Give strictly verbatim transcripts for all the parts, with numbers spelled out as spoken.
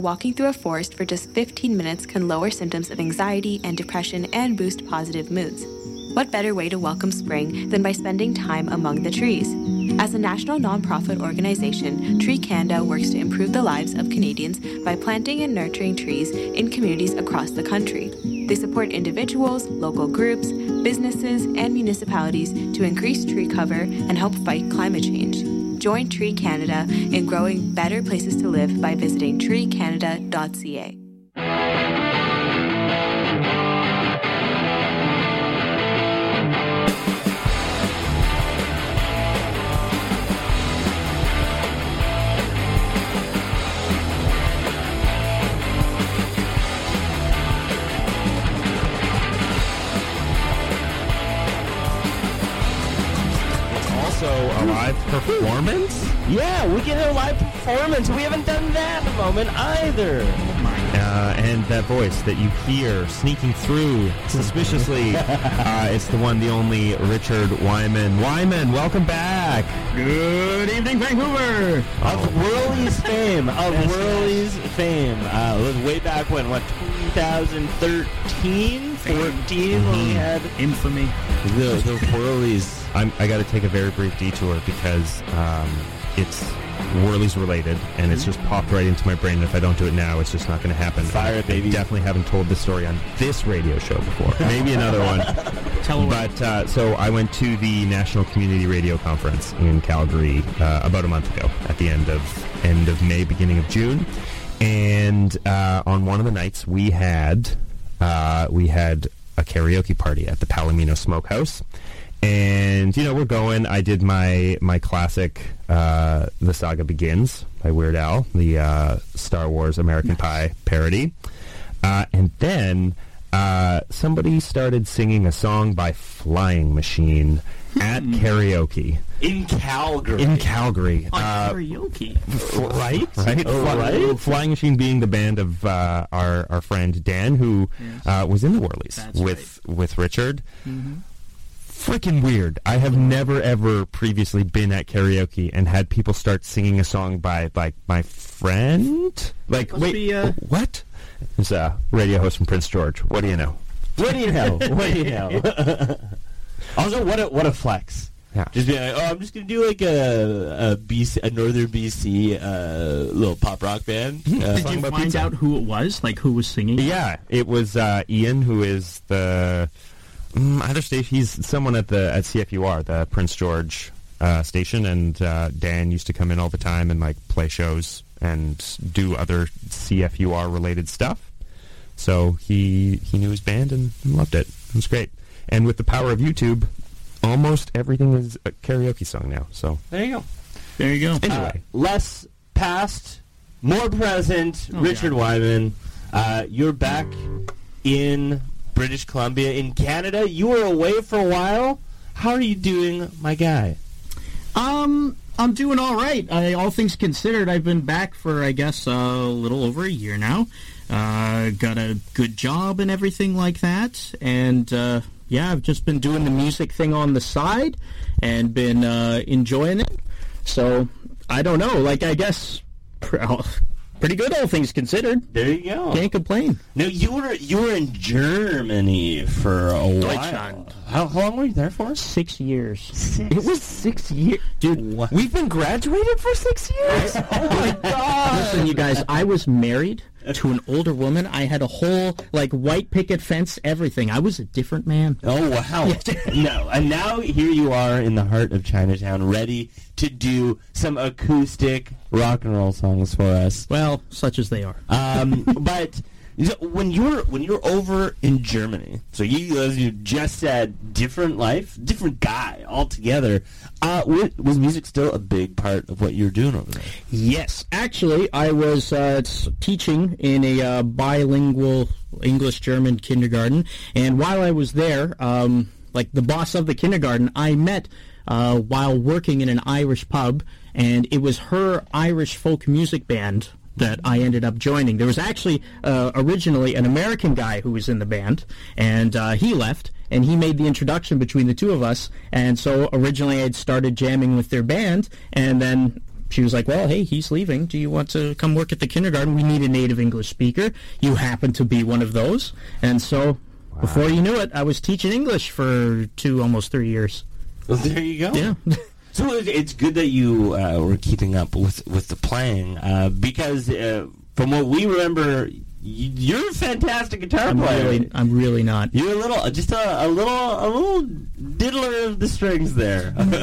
Walking through a forest for just fifteen minutes can lower symptoms of anxiety and depression and boost positive moods. What better way to welcome spring than by spending time among the trees? As a national nonprofit organization, Tree Canada works to improve the lives of Canadians by planting and nurturing trees in communities across the country. They support individuals, local groups, businesses, and municipalities to increase tree cover and help fight climate change. Join Tree Canada in growing better places to live by visiting tree canada dot c a. A live performance? Yeah, we get a live performance. We haven't done that in a moment either. Uh, and that voice that you hear sneaking through suspiciously, uh, it's the one, the only Richard Wyman. Wyman, welcome back. Good evening, Vancouver. Of Whirly's fame. Of Whirly's fame. Uh, it was way back when, what, twenty thirteen? fourteen when we had infamy. The, the Whirlies. I'm, I got to take a very brief detour because um, it's Whirly's related, and it's just popped right into my brain. And if I don't do it now, it's just not going to happen. Fire it, baby. I definitely haven't told this story on this radio show before. Maybe another one. Tell but uh, so I went to the National Community Radio Conference in Calgary uh, about a month ago, at the end of end of May, beginning of June, and uh, on one of the nights we had uh, we had a karaoke party at the Palomino Smokehouse. And, you know, we're going. I did my my classic uh, The Saga Begins by Weird Al, the uh, Star Wars American nice. Pie parody. Uh, and then uh, somebody started singing a song by Flying Machine at karaoke. In Calgary. In Calgary. On uh, karaoke. F- right? Right? Oh, Fly- right? Flying Machine being the band of uh, our, our friend Dan, who Yes. uh, was in the Whirlies That's with, right. with Richard. Mm-hmm. Freaking weird. I have never, ever previously been at karaoke and had people start singing a song by, like, my friend? Like, Must wait, be, uh, what? It's a radio host from Prince George. What do you know? What do you know? What do you know? Also, what a, what a flex. Yeah. Just be like, oh, I'm just going to do, like, a, a, B C, a Northern B C uh, little pop rock band. Uh, Did you find out who it was? Like, who was singing? Yeah, it was uh, Ian, who is the... Mm, either station, he's someone at the at C F U R, the Prince George uh, station, and uh, Dan used to come in all the time and like play shows and do other C F U R related stuff. So he he knew his band and loved it. It was great. And with the power of YouTube, almost everything is a karaoke song now. So there you go. There you go. Anyway, uh, less past, more present. Oh, Richard yeah. Wyman, uh, you're back in British Columbia, in Canada. You were away for a while. How are you doing, my guy? Um, I'm doing all right. I, all things considered, I've been back for, I guess, a little over a year now. Uh, got a good job and everything like that. And, uh, yeah, I've just been doing the music thing on the side and been uh, enjoying it. So, I don't know. Like, I guess... Pr- Pretty good, all things considered. There you go. Can't complain. No, you were you were in Germany for a while. Deutschland. How, how long were you there for? Six years. Six. it was six years. Dude, What? We've been graduated for six years? Oh, my God. Listen, you guys, I was married to an older woman. I had a whole, like, white picket fence, everything. I was a different man. Oh, wow. No, and now here you are in the heart of Chinatown, ready to do some acoustic rock and roll songs for us. Well, such as they are. Um, but when you're when you're over in Germany, so you, as you just said, different life, different guy altogether. Uh, was music still a big part of what you were doing over there? Yes. Actually, I was uh, teaching in a uh, bilingual English-German kindergarten, and while I was there, um, like the boss of the kindergarten, I met uh, while working in an Irish pub, and it was her Irish folk music band that I ended up joining. There was actually uh, originally an American guy who was in the band, and uh, he left, and he made the introduction between the two of us, and so originally I'd started jamming with their band, and then she was like, well, hey, he's leaving. Do you want to come work at the kindergarten? We need a native English speaker. You happen to be one of those. And so wow. before you knew it, I was teaching English for two, almost three years. Well, there you go. Yeah. So it's good that you uh, were keeping up with, with the playing, uh, because uh, from what we remember, you're a fantastic guitar I'm player. Really, I'm really not. You're a little, just a, a little, a little diddler of the strings there. I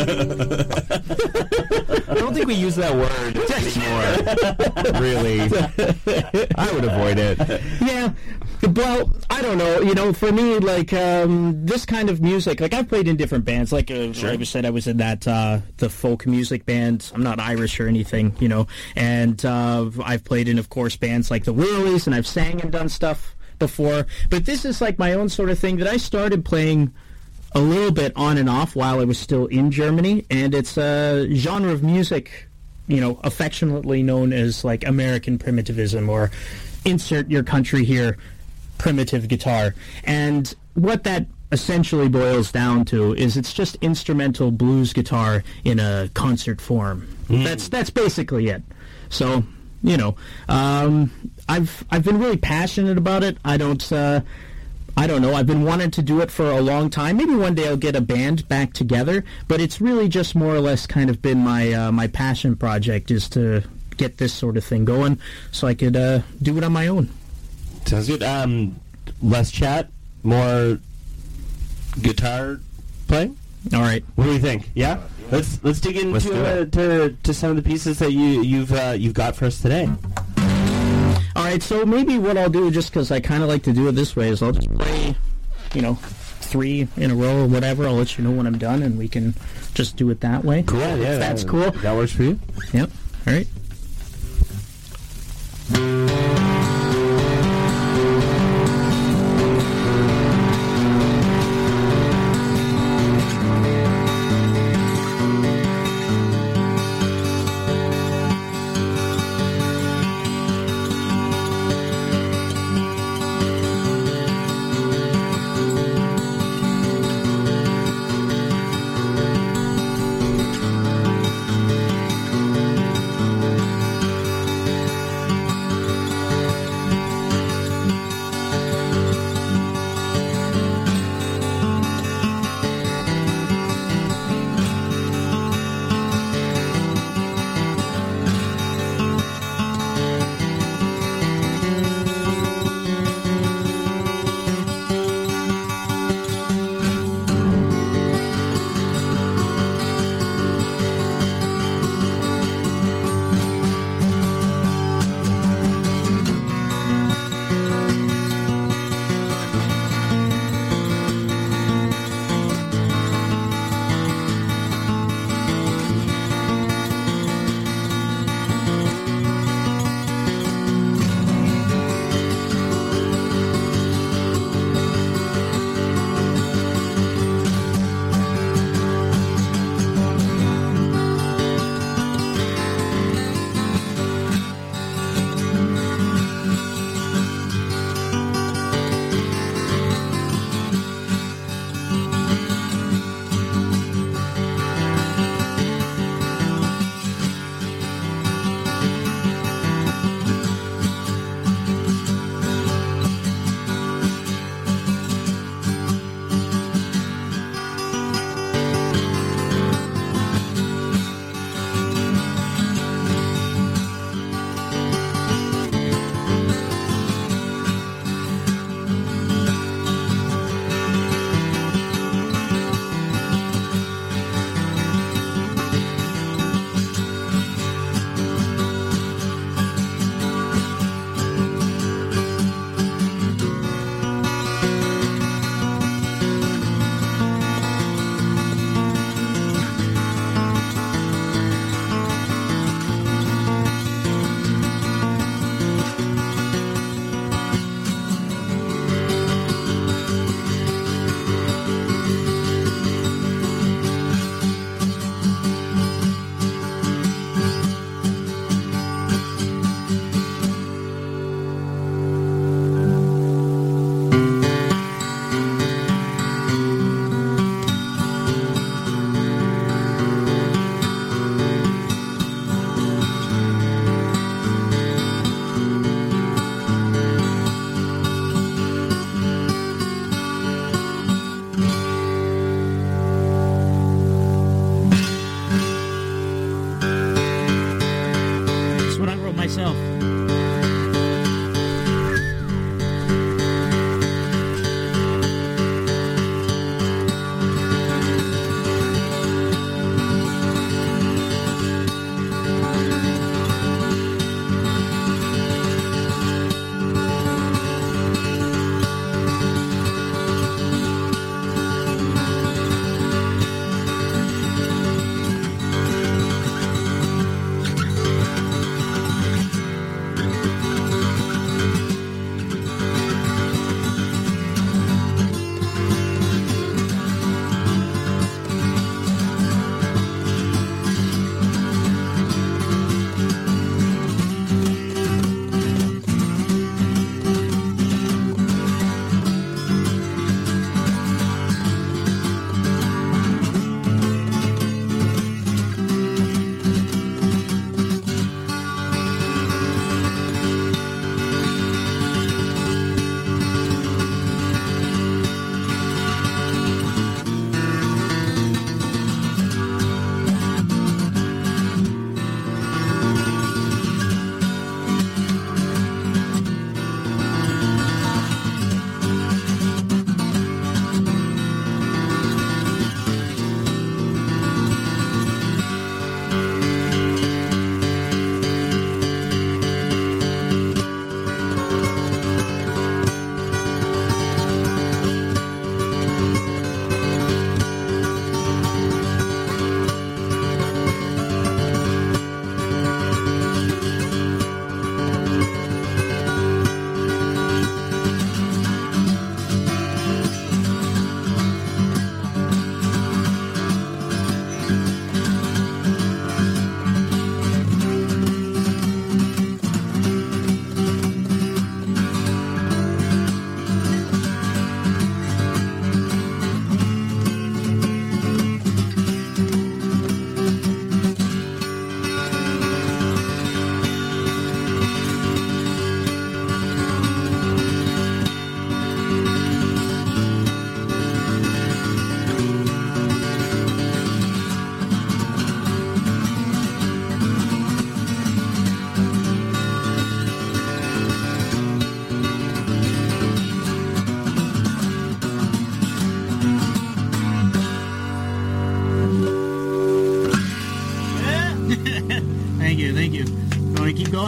don't think we use that word anymore. Really, I would avoid it. Yeah. Well, I don't know. You know, for me, like um, this kind of music, like I've played in different bands. Like uh, sure. I said, I was in that uh, the folk music band. I'm not Irish or anything, you know. And uh, I've played in, of course, bands like the Whirlies, and I've sang and done stuff before. But this is like my own sort of thing that I started playing a little bit on and off while I was still in Germany, and it's a genre of music, you know, affectionately known as like American primitivism, or insert your country here, primitive guitar. And what that essentially boils down to is it's just instrumental blues guitar in a concert form. Mm. That's that's basically it. So, you know, um, I've I've been really passionate about it. I don't uh, I don't know. I've been wanting to do it for a long time. Maybe one day I'll get a band back together. But it's really just more or less kind of been my uh, my passion project, is to get this sort of thing going so I could uh, do it on my own. Sounds good. Um, less chat, more guitar playing. All right. What do you think? Yeah, let's let's dig into Let's do uh, to to some of the pieces that you you've uh, you've got for us today. All right. So maybe what I'll do, just because I kind of like to do it this way, is I'll just play, you know, three in a row or whatever. I'll let you know when I'm done, and we can just do it that way. Cool. Yeah, that's that, cool. That works for you. Yep. All right.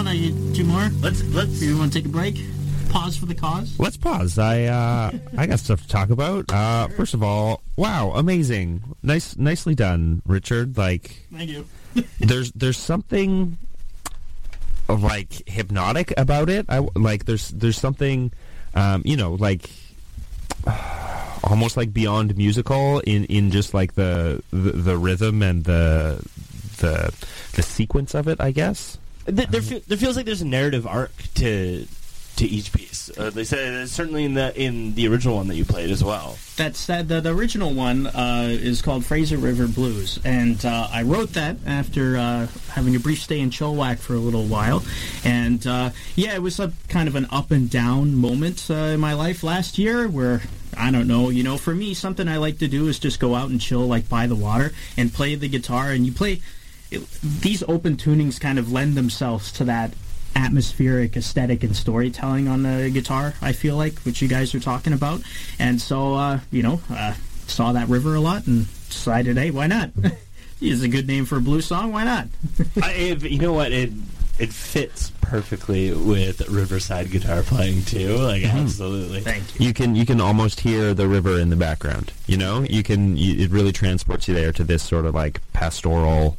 Uh, you, two more? Let's let's. You want to take a break? Pause for the cause? Let's pause. I uh, I got stuff to talk about. Uh, first of all, wow, amazing, nice, nicely done, Richard. Like, thank you. there's there's something like hypnotic about it. I like there's there's something, um, you know, like uh, almost like beyond musical in, in just like the, the the rhythm and the the the sequence of it, I guess. There, there, fe- there feels like there's a narrative arc to to each piece. Uh, they said certainly in the in the original one that you played as well. That's that. The, the original one uh, is called Fraser River Blues, and uh, I wrote that after uh, having a brief stay in Chilliwack for a little while. And uh, yeah, it was a kind of an up and down moment uh, in my life last year where, I don't know, you know, for me, something I like to do is just go out and chill, like by the water, and play the guitar. And you play it, these open tunings kind of lend themselves to that atmospheric aesthetic and storytelling on the guitar, I feel like, which you guys are talking about. And so, uh, you know, uh, saw that river a lot and decided, hey, why not? It's a good name for a blues song, why not? I, if, you know what, it it fits perfectly with Riverside guitar playing too, like mm-hmm. absolutely. Thank you. You can you can almost hear the river in the background, you know? You can, you, it really transports you there to this sort of like pastoral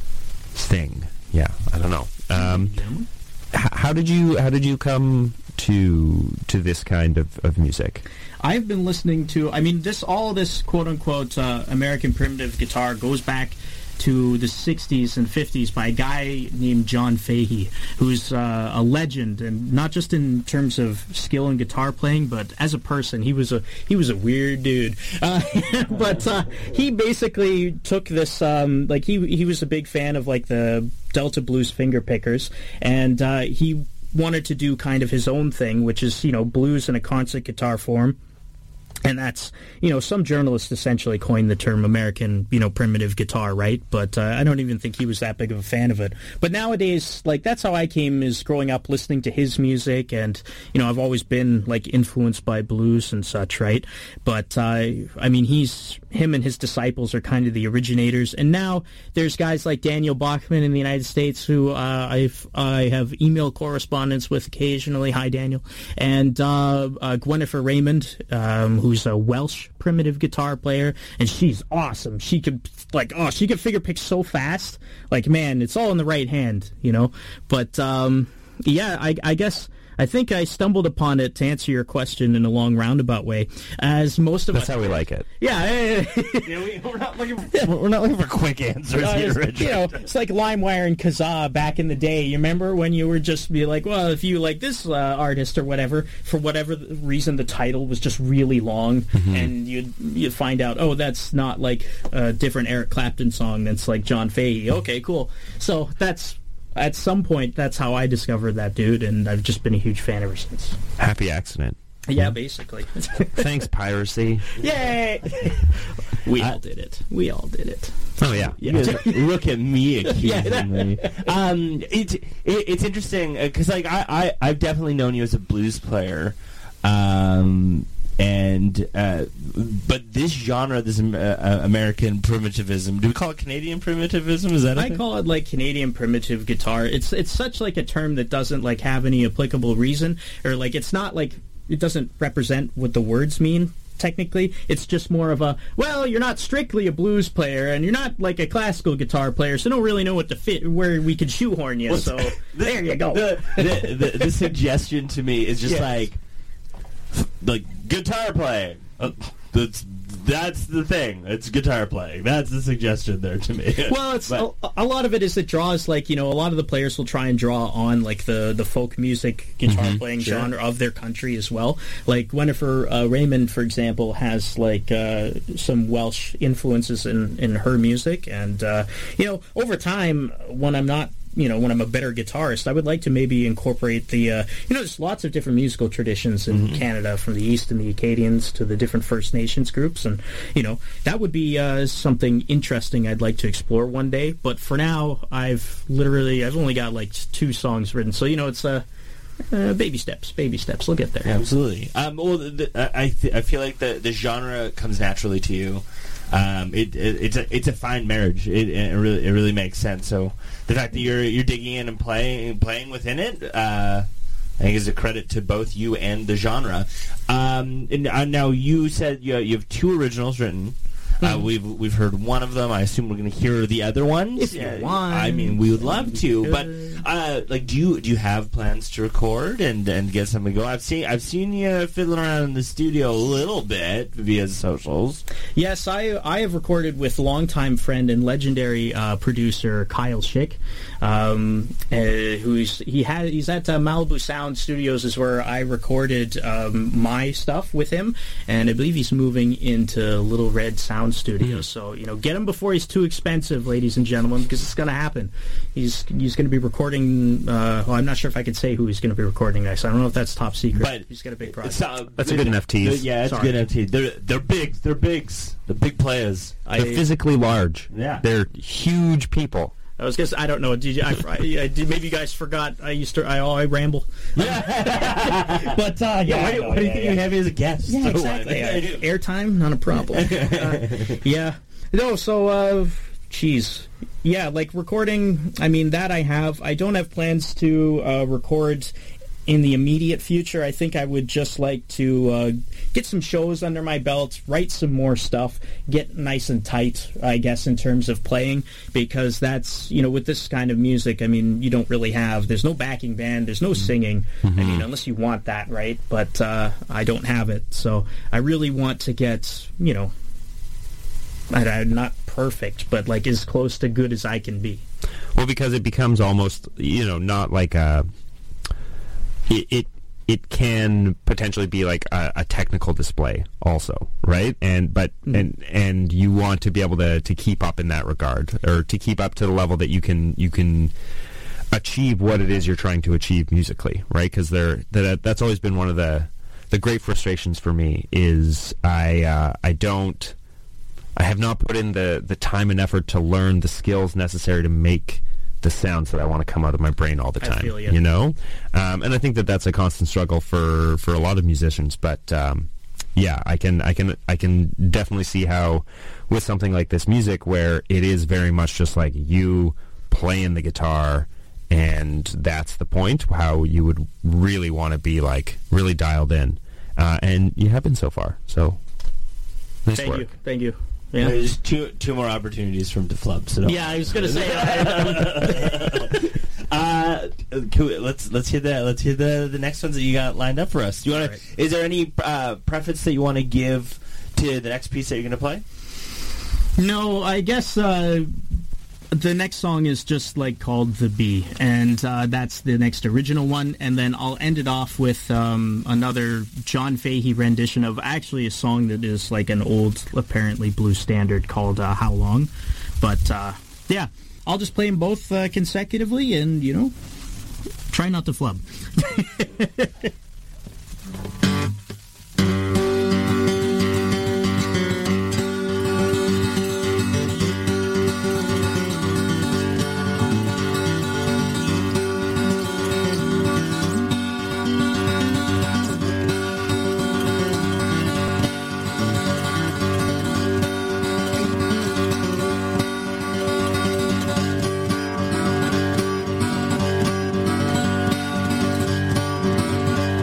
thing. Yeah, I don't know. Um, How did you how did you come to to this kind of, of music? I've been listening to, I mean, this all this quote unquote uh, American primitive guitar goes back to the sixties and fifties by a guy named John Fahey, who's uh, a legend, and not just in terms of skill in guitar playing, but as a person, he was a he was a weird dude. Uh, but uh, he basically took this, um, like he he was a big fan of like the Delta Blues Fingerpickers, and uh, he wanted to do kind of his own thing, which is, you know, blues in a concert guitar form. And that's, you know, some journalists essentially coined the term American, you know, primitive guitar, right? But uh, I don't even think he was that big of a fan of it. But nowadays, like, that's how I came, is growing up listening to his music. And, you know, I've always been, like, influenced by blues and such, right? But, uh, I mean, he's, him and his disciples are kind of the originators. And now there's guys like Daniel Bachman in the United States who uh, I've, I have email correspondence with occasionally. Hi, Daniel. And uh, uh, Gwennifer Raymond, um, who who's a Welsh primitive guitar player, and she's awesome. She could, like, oh, she could finger pick so fast. Like, man, it's all in the right hand, you know? But, um, yeah, I, I guess... I think I stumbled upon it, to answer your question in a long roundabout way, as most of That's us... how we like it. Yeah. yeah we, we're, not looking for, we're not looking for quick answers uh, here, Richard. You know, it's like LimeWire and Kazaa back in the day. You remember when you were just be like, well, if you like this uh, artist or whatever, for whatever reason the title was just really long, mm-hmm. and you'd, you'd find out, oh, that's not like a different Eric Clapton song, that's like John Fahey. Okay, cool. So that's... At some point, that's how I discovered that dude, and I've just been a huge fan ever since. Happy accident. Yeah, basically. Thanks, piracy. Yay! We uh, all did it. We all did it. Oh, yeah. You guys, look at me accusing me. Um, it, it, it's interesting, because like, I, I, I've definitely known you as a blues player. Um... And uh, but this genre, this uh, American primitivism, do we call it Canadian primitivism? Is that a I thing? call it like Canadian primitive guitar. It's it's such like a term that doesn't like have any applicable reason, or like it's not like it doesn't represent what the words mean. Technically, it's just more of a, well, you're not strictly a blues player, and you're not like a classical guitar player, so don't really know what to fit, where we could shoehorn you. Well, so the, there you go. The, the, the, the suggestion to me is just yes. like. Like guitar playing. Uh, that's that's the thing. It's guitar playing. That's the suggestion there to me. Well, it's a, a lot of it is it draws like, you know, a lot of the players will try and draw on like the, the folk music guitar mm-hmm, playing sure. genre of their country as well. Like Gwennifer uh, Raymond, for example, has like uh, some Welsh influences in, in her music, and uh, you know, over time when I'm not you know, when I'm a better guitarist, I would like to maybe incorporate the, uh, you know, there's lots of different musical traditions in mm-hmm. Canada, from the East and the Acadians to the different First Nations groups, and, you know, that would be uh, something interesting I'd like to explore one day, but for now, I've literally, I've only got, like, two songs written, so, you know, it's, uh, uh baby steps, baby steps, we'll get there. Absolutely. Um, well, the, the, I, th- I feel like the, the genre comes naturally to you. um, it, it it's a it's a fine marriage. It, it really it really makes sense. So the fact that you're you're digging in and playing playing within it, uh, I think is a credit to both you and the genre. Um, and uh, now you said you you have two originals written. Uh, we've we've heard one of them. I assume we're going to hear the other ones. If you Yeah, want. I mean, we would love to, but uh, like, do you do you have plans to record and, and get something going? I've seen I've seen you fiddling around in the studio a little bit via socials. Yes, I I have recorded with longtime friend and legendary uh, producer Kyle Schick, um, uh, who's he had he's at uh, Malibu Sound Studios is where I recorded um, my stuff with him, and I believe he's moving into Little Red Sound Studios. So you know, get him before he's too expensive, ladies and gentlemen, because it's going to happen. He's he's going to be recording. Uh, well, I'm not sure if I can say who he's going to be recording next. I don't know if that's top secret. But he's got a big project. It's, uh, That's a good enough tease. Yeah, it's Sorry. a good enough tease. They're they're big. They're bigs. They're big players. They're physically large. Yeah. They're huge people. I was gonna say, I don't know. Did you, I, I, I did, maybe you guys forgot. I used to. I, I ramble. but uh, yeah, Yeah, I why, know, why do you yeah, think yeah. you have me as a guest? Yeah, So exactly. what? Uh, airtime, not a problem. Uh, yeah. No, so, uh, geez. Yeah, like recording, I mean, that I have. I don't have plans to uh, record in the immediate future. I think I would just like to uh, get some shows under my belt, write some more stuff, get nice and tight, I guess, in terms of playing, because that's, you know, with this kind of music, I mean, you don't really have, there's no backing band, there's no singing, mm-hmm. I mean, unless you want that, right? But uh, I don't have it, so I really want to get, you know, I, I'm not perfect, but like as close to good as I can be. Well, because it becomes almost, you know, not like a... It, it it can potentially be like a, a technical display also, right? And but mm. and and you want to be able to, to keep up in that regard, or to keep up to the level that you can you can achieve what it is you're trying to achieve musically, right? Because there that that's always been one of the the great frustrations for me is I uh, I don't I have not put in the the time and effort to learn the skills necessary to make the sounds that I want to come out of my brain all the time. I feel you. You know, um, and I think that that's a constant struggle for, for a lot of musicians. But um, yeah, I can I can I can definitely see how with something like this music, where it is very much just like you playing the guitar, and that's the point. How you would really want to be like really dialed in, uh, and you have been so far. So nice Thank work. you. Thank you. Yeah. There's two two more opportunities from DeFlub. So don't Yeah, I was gonna say. uh, can we, let's let's hear that. Let's hear the the next ones that you got lined up for us. Do you want All right. to? Is there any uh, preface that you want to give to the next piece that you're going to play? No, I guess uh, the next song is just like called "The Bee," and uh, that's the next original one. And then I'll end it off with um, another John Fahey rendition of actually a song that is like an old, apparently blues standard called uh, "How Long." But uh, yeah, I'll just play them both uh, consecutively, and you know, try not to flub. Thank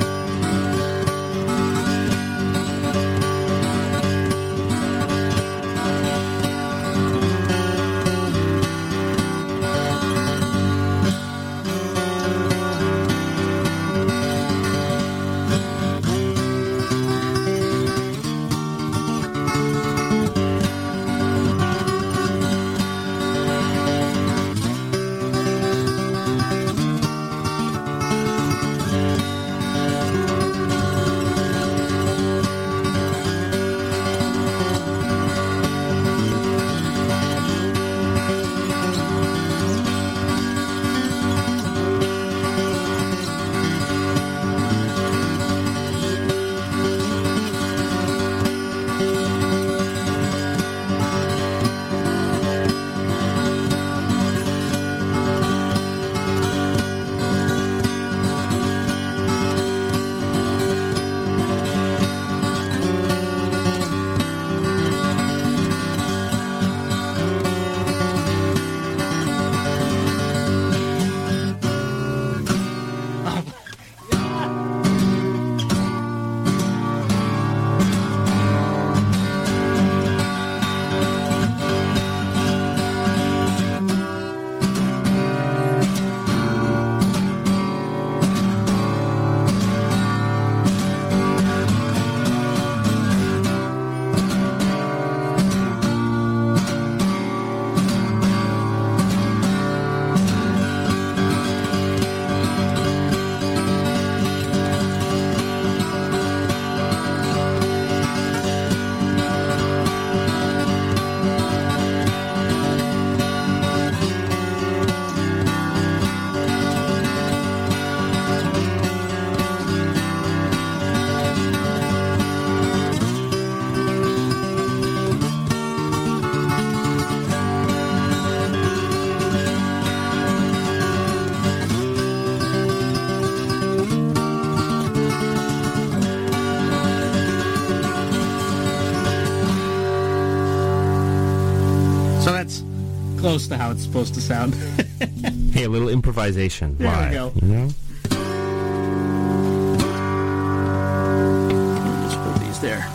close to how it's supposed to sound. Hey, a little improvisation. There we Why? go. You know? Let me just put these there.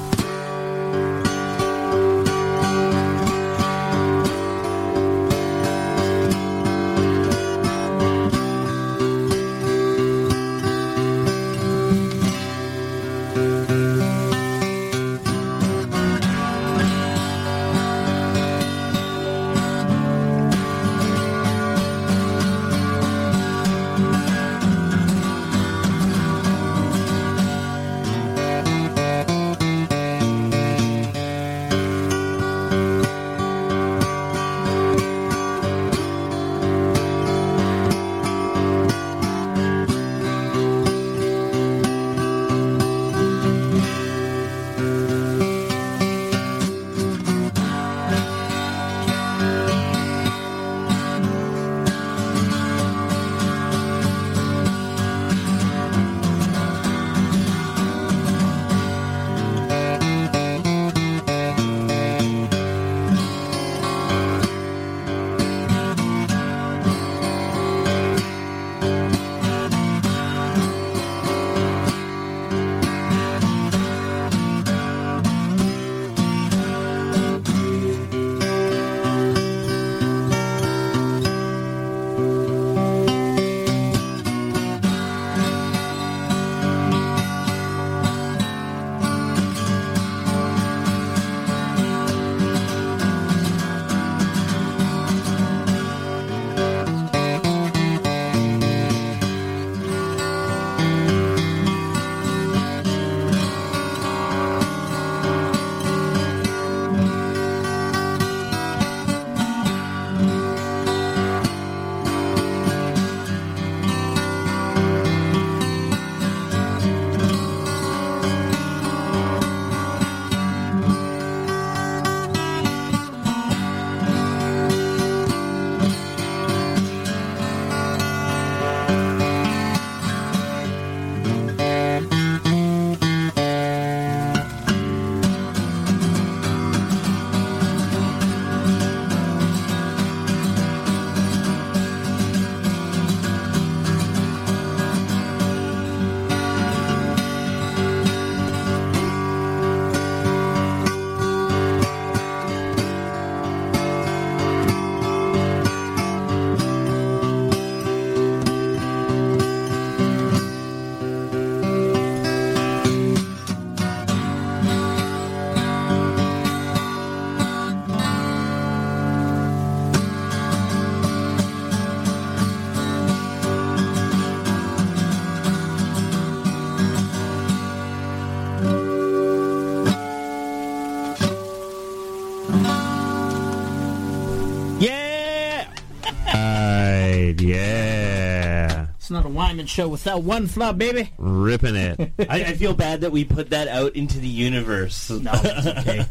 Yeah. It's not a Wyman show without one flaw, baby. Ripping it. I, I feel bad that we put that out into the universe. No, it's okay.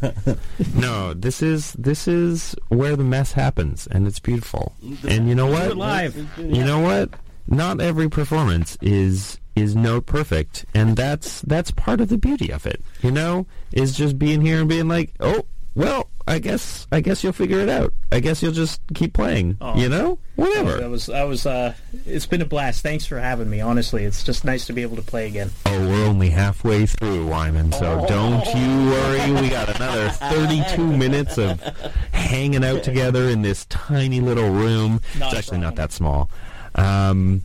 No, this is this is where the mess happens, and it's beautiful. And you know what? Do it live. You know what? Not every performance is is note perfect, and that's that's part of the beauty of it. You know, is just being here and being like, oh, well, I guess I guess you'll figure it out. I guess you'll just keep playing. Oh. You know, whatever. Oh, that was that was. Uh, it's been a blast. Thanks for having me. Honestly, it's just nice to be able to play again. Oh, we're only halfway through, Wyman, so Oh. don't you worry. We got another thirty-two minutes of hanging out together in this tiny little room. Not it's actually a not that small. Um,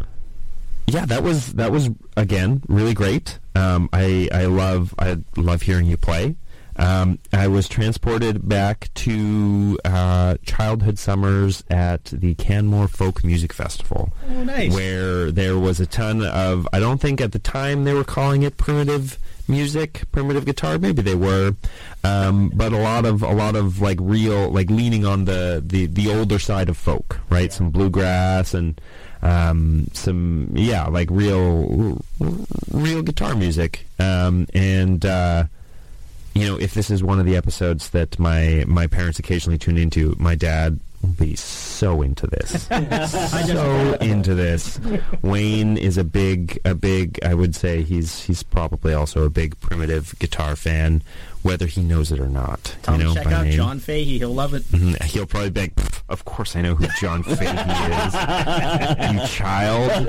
yeah, that was that was again really great. Um, I I love I love hearing you play. Um, I was transported back to uh, childhood summers at the Canmore Folk Music Festival. Oh, nice. Where there was a ton of, I don't think at the time they were calling it primitive music, primitive guitar. Maybe they were, um, but a lot of a lot of like real, like leaning on the the, the older side of folk, right? Yeah. Some bluegrass and um, some yeah, like real real guitar music, um, and. Uh, You know, if this is one of the episodes that my, my parents occasionally tune into, my dad will be so into this. so into this. Wayne is a big, a big. I would say he's he's probably also a big Primitive guitar fan, whether he knows it or not. Tell you him know, to check by out name. John Fahey. He'll love it. Mm-hmm. He'll probably be like, of course I know who John Fahey is. You child.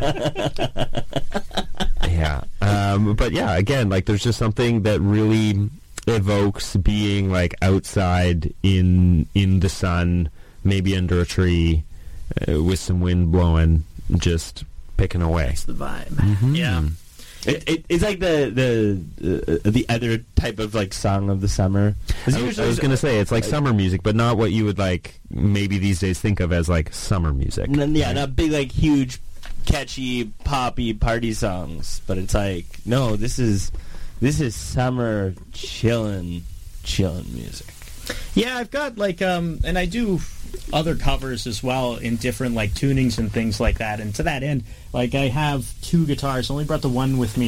Yeah. Um, but yeah, again, like there's just something that really evokes being like outside in in the sun, maybe under a tree, uh, with some wind blowing, just picking away. That's the vibe. Mm-hmm. Yeah. It, it, it's like the the uh, the other type of like song of the summer. I was, I was going to say it's like summer music, but not what you would like maybe these days think of as like summer music. And then, yeah, not big like huge, catchy, poppy party songs, but it's like no, this is this is summer chillin', chillin' music. Yeah, I've got like um, and I do other covers as well in different like tunings and things like that. And to that end, like I have two guitars. I only brought the one with me